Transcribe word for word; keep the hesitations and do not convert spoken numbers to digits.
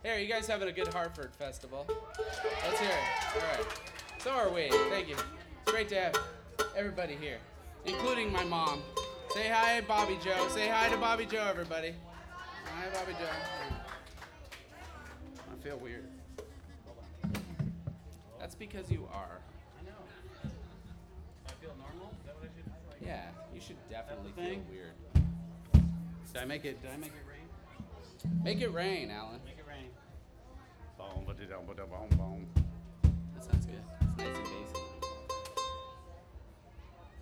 Here, you guys having a good Hartford festival? Let's hear it. All right. So are we. Thank you. It's great to have everybody here, including my mom. Say hi, Bobby Joe. Say hi to Bobby Joe, everybody. Hi, Bobby Joe. I feel weird. That's because you are. I know. I feel normal? Is that what I should like? Yeah, you should definitely feel thing? weird. Did I make it? Did I make it rain? Make it rain, Alan. Make it rain. Boom, ba-da-dum, ba-da-bum, boom.